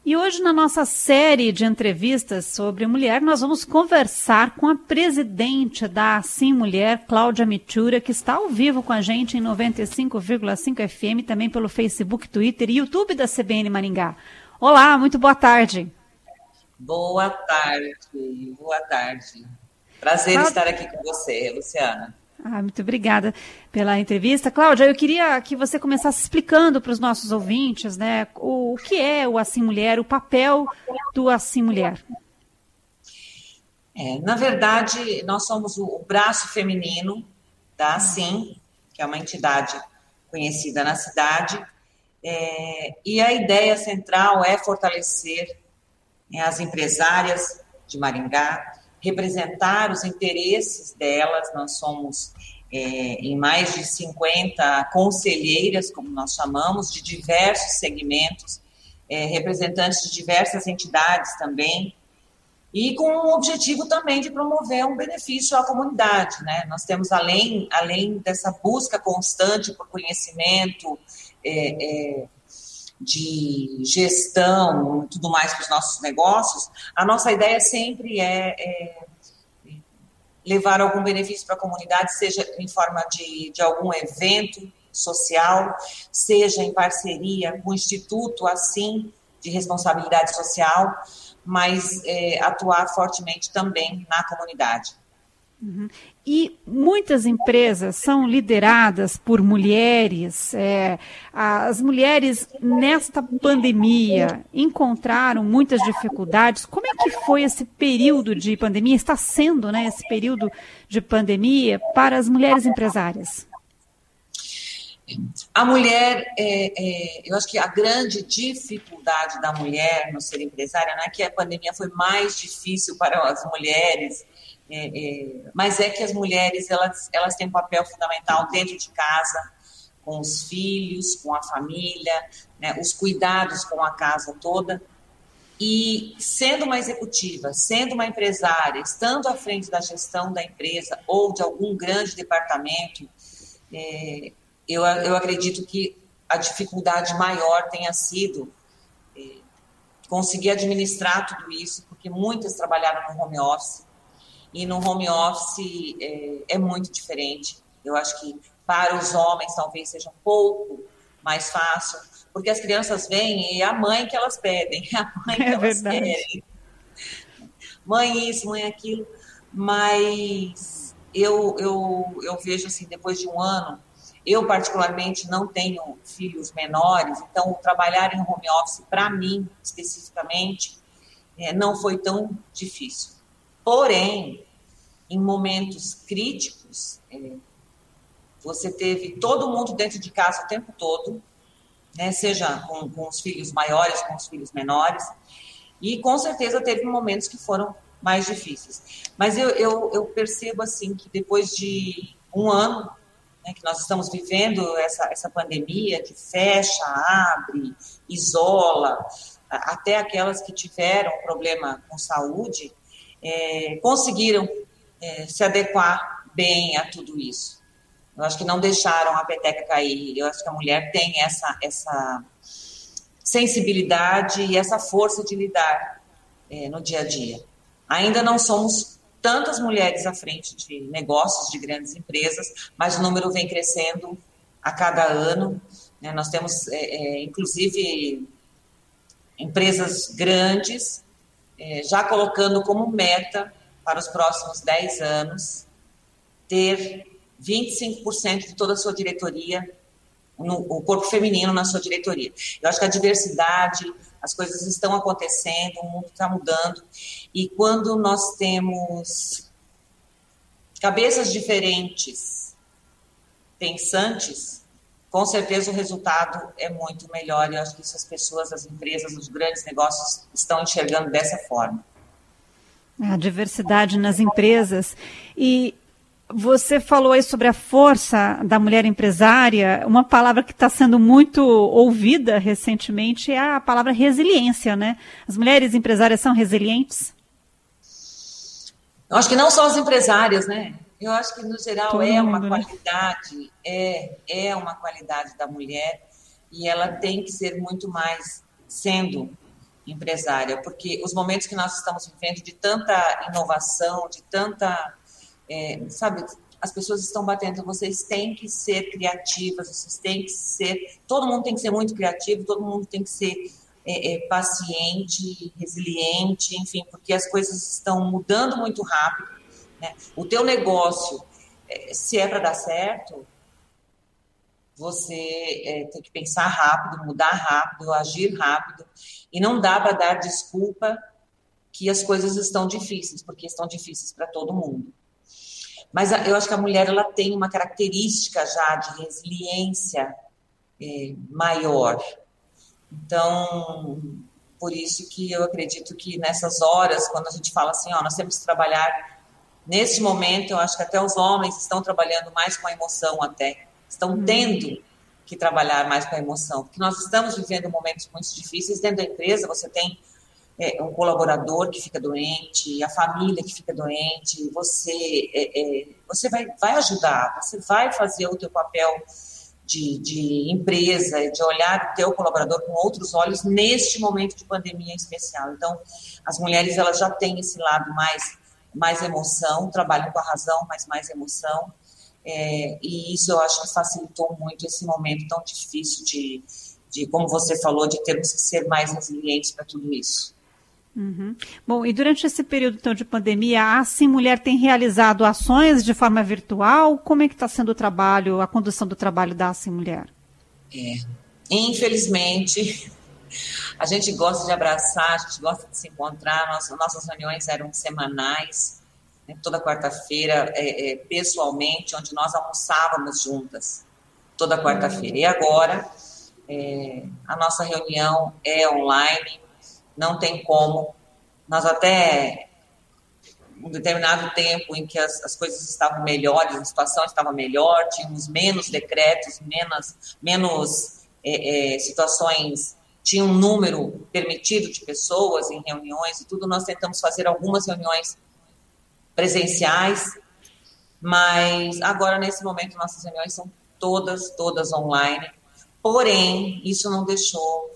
E hoje, na nossa série de entrevistas sobre mulher, nós vamos conversar com a presidente da Assim Mulher, Cláudia Mitura, que está ao vivo com a gente em 95,5 FM, também pelo Facebook, Twitter e YouTube da CBN Maringá. Olá, muito boa tarde. Boa tarde, boa tarde. Prazer estar aqui com você, Luciana. Muito obrigada pela entrevista. Cláudia, eu queria que você começasse explicando para os nossos ouvintes, né, o que é o Assim Mulher, o papel do Assim Mulher. Na verdade, nós somos o braço feminino da Assim, que é uma entidade conhecida na cidade, e a ideia central é fortalecer as empresárias de Maringá, representar os interesses delas. Nós somos em mais de 50 conselheiras, como nós chamamos, de diversos segmentos, representantes de diversas entidades também, e com o objetivo também de promover um benefício à comunidade, né? Nós temos, além dessa busca constante por conhecimento, de gestão e tudo mais para os nossos negócios, a nossa ideia sempre é levar algum benefício para a comunidade, seja em forma de algum evento social, seja em parceria com o Instituto Assim, de Responsabilidade Social, mas atuar fortemente também na comunidade. Uhum. E muitas empresas são lideradas por mulheres. As mulheres, nesta pandemia, encontraram muitas dificuldades. Como é que foi esse período de pandemia? Está sendo, né, esse período de pandemia para as mulheres empresárias? A mulher, eu acho que a grande dificuldade da mulher no ser empresária não é que a pandemia foi mais difícil para as mulheres, mas é que as mulheres elas têm um papel fundamental dentro de casa, com os filhos, com a família, né, os cuidados com a casa toda. E sendo uma executiva, sendo uma empresária, estando à frente da gestão da empresa ou de algum grande departamento, eu acredito que a dificuldade maior tenha sido conseguir administrar tudo isso, porque muitas trabalharam no home office, e no home office é muito diferente. Eu acho que para os homens talvez seja um pouco mais fácil, porque as crianças vêm e é a mãe que elas pedem, é a mãe que elas querem. Mãe isso, mãe aquilo. Mas eu vejo assim, depois de um ano, eu particularmente não tenho filhos menores, então trabalhar em home office, para mim, especificamente, não foi tão difícil. Porém, em momentos críticos, você teve todo mundo dentro de casa o tempo todo, né, seja com os filhos maiores, com os filhos menores, e com certeza teve momentos que foram mais difíceis. Mas eu percebo assim que depois de um ano, né, que nós estamos vivendo essa pandemia que fecha, abre, isola, até aquelas que tiveram problema com saúde, conseguiram se adequar bem a tudo isso. Eu acho que não deixaram a peteca cair. Eu acho que a mulher tem essa sensibilidade e essa força de lidar no dia a dia. Ainda não somos tantas mulheres à frente de negócios, de grandes empresas, mas o número vem crescendo a cada ano, né? Nós temos, inclusive, empresas grandes já colocando como meta para os próximos 10 anos ter 25% de toda a sua diretoria, o corpo feminino na sua diretoria. Eu acho que a diversidade, as coisas estão acontecendo, o mundo está mudando, e quando nós temos cabeças diferentes, pensantes, com certeza o resultado é muito melhor, e eu acho que isso as pessoas, as empresas, os grandes negócios estão enxergando dessa forma. A diversidade nas empresas. E você falou aí sobre a força da mulher empresária. Uma palavra que está sendo muito ouvida recentemente é a palavra resiliência, né? As mulheres empresárias são resilientes? Eu acho que não só as empresárias, né? Eu acho que, no geral, Todo é mundo, uma né? qualidade, é uma qualidade da mulher, e ela tem que ser muito mais sendo empresária, porque os momentos que nós estamos vivendo de tanta inovação, de tanta, sabe, as pessoas estão batendo, vocês têm que ser criativas, vocês têm que ser, todo mundo tem que ser muito criativo, todo mundo tem que ser paciente, resiliente, enfim, porque as coisas estão mudando muito rápido, né? O teu negócio, se é para dar certo, você tem que pensar rápido, mudar rápido, agir rápido, e não dá para dar desculpa que as coisas estão difíceis, porque estão difíceis para todo mundo. Mas eu acho que a mulher ela tem uma característica já de resiliência maior. Então, por isso que eu acredito que nessas horas, quando a gente fala assim, nós temos que trabalhar, nesse momento, eu acho que até os homens estão trabalhando mais com a emoção até, estão tendo que trabalhar mais com a emoção, porque nós estamos vivendo momentos muito difíceis. Dentro da empresa, você tem um colaborador que fica doente, a família que fica doente, você vai ajudar, você vai fazer o teu papel de empresa, de olhar o teu colaborador com outros olhos neste momento de pandemia em especial. Então, as mulheres elas já têm esse lado mais emoção, trabalham com a razão, mas mais emoção, e isso eu acho que facilitou muito esse momento tão difícil de, como você falou, de termos que ser mais resilientes para tudo isso. Uhum. Bom, e durante esse período então, de pandemia, a Assim Mulher tem realizado ações de forma virtual? Como é que está sendo o trabalho, a condução do trabalho da Assim Mulher? Infelizmente, a gente gosta de abraçar, a gente gosta de se encontrar, nossas reuniões eram semanais, né, toda quarta-feira, pessoalmente, onde nós almoçávamos juntas, toda quarta-feira. E agora, a nossa reunião é online, não tem como. Nós até, um determinado tempo em que as coisas estavam melhores, a situação estava melhor, tínhamos menos decretos, menos situações, tinha um número permitido de pessoas em reuniões e tudo, nós tentamos fazer algumas reuniões presenciais, mas agora, nesse momento, nossas reuniões são todas online, porém, isso não deixou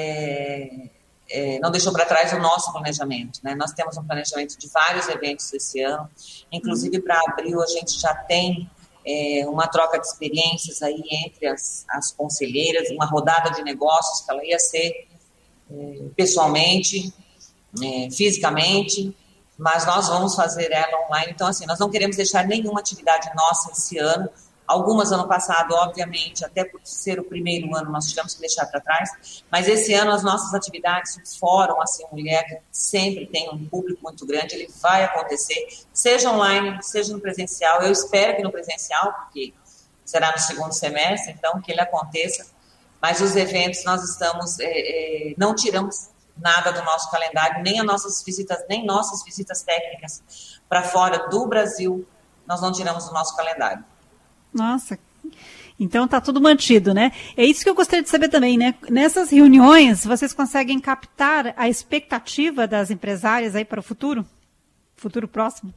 para trás o nosso planejamento, né? Nós temos um planejamento de vários eventos esse ano, inclusive para abril a gente já tem uma troca de experiências aí entre as conselheiras, uma rodada de negócios que ela ia ser pessoalmente, fisicamente, mas nós vamos fazer ela online. Então, assim, nós não queremos deixar nenhuma atividade nossa esse ano. Algumas ano passado, obviamente, até por ser o primeiro ano, nós tivemos que deixar para trás, mas esse ano as nossas atividades, o Fórum Assim Mulher, que sempre tem um público muito grande, ele vai acontecer, seja online, seja no presencial. Eu espero que no presencial, porque será no segundo semestre, então que ele aconteça, mas os eventos nós estamos, não tiramos nada do nosso calendário, nem nossas visitas técnicas para fora do Brasil, nós não tiramos do nosso calendário. Nossa, então está tudo mantido, né? É isso que eu gostaria de saber também, né? Nessas reuniões, vocês conseguem captar a expectativa das empresárias aí para o futuro próximo?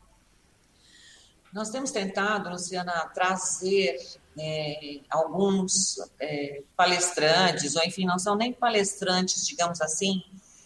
Nós temos tentado, Luciana, trazer alguns palestrantes, ou enfim, não são nem palestrantes, digamos assim,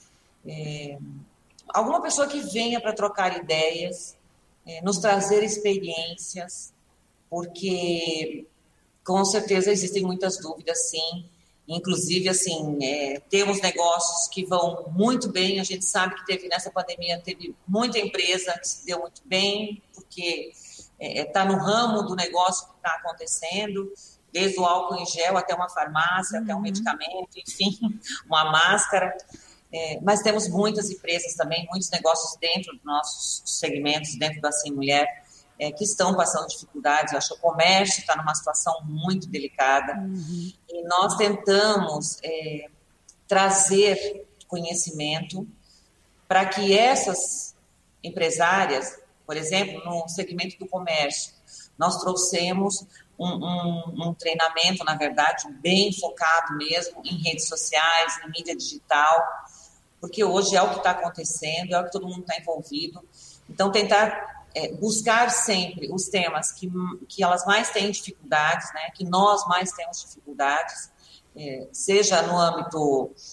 alguma pessoa que venha para trocar ideias, nos trazer experiências, porque com certeza existem muitas dúvidas, sim. Inclusive, assim, temos negócios que vão muito bem. A gente sabe que nessa pandemia teve muita empresa que se deu muito bem, porque está no ramo do negócio que está acontecendo, desde o álcool em gel até uma farmácia, até um medicamento, enfim, uma máscara. Mas temos muitas empresas também, muitos negócios dentro dos nossos segmentos, dentro da Assim Mulher, que estão passando dificuldades. Eu acho que o comércio está numa situação muito delicada. E nós tentamos trazer conhecimento para que essas empresárias, por exemplo, no segmento do comércio, nós trouxemos um treinamento, na verdade, bem focado mesmo em redes sociais, em mídia digital, porque hoje é o que está acontecendo, é o que todo mundo está envolvido. Então, tentar buscar sempre os temas que elas mais têm dificuldades, né, que nós mais temos dificuldades, seja no âmbito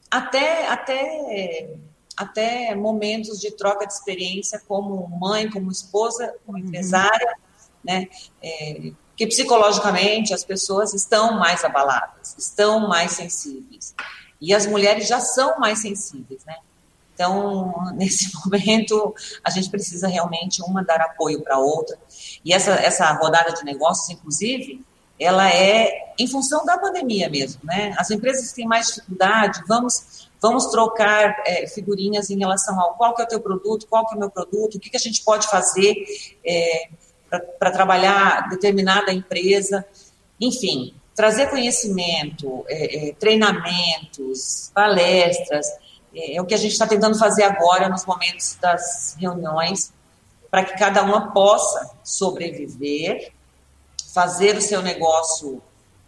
até momentos de troca de experiência como mãe, como esposa, como empresária, né? Porque psicologicamente as pessoas estão mais abaladas, estão mais sensíveis. E as mulheres já são mais sensíveis, né? Então, nesse momento, a gente precisa realmente uma dar apoio para a outra. E essa rodada de negócios, inclusive, ela é em função da pandemia mesmo, né? As empresas têm mais dificuldade, vamos trocar figurinhas em relação ao qual que é o teu produto, qual que é o meu produto, o que a gente pode fazer para trabalhar determinada empresa, enfim, trazer conhecimento, treinamentos, palestras, é o que a gente está tentando fazer agora nos momentos das reuniões, para que cada uma possa sobreviver, fazer o seu negócio,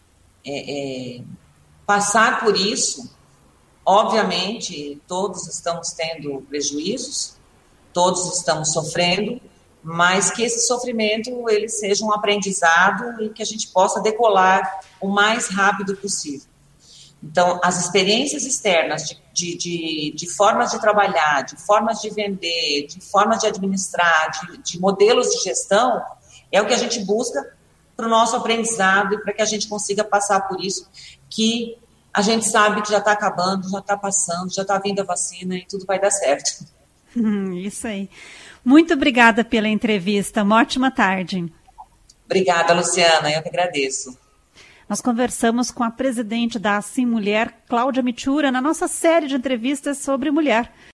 passar por isso. Obviamente, todos estamos tendo prejuízos, todos estamos sofrendo, mas que esse sofrimento ele seja um aprendizado e que a gente possa decolar o mais rápido possível. Então, as experiências externas de formas de trabalhar, de formas de vender, de formas de administrar, de modelos de gestão, é o que a gente busca para o nosso aprendizado e para que a gente consiga passar por isso, que a gente sabe que já está acabando, já está passando, já está vindo a vacina e tudo vai dar certo. Isso aí. Muito obrigada pela entrevista. Uma ótima tarde. Obrigada, Luciana. Eu que agradeço. Nós conversamos com a presidente da Assim Mulher, Cláudia Mitura, na nossa série de entrevistas sobre mulher.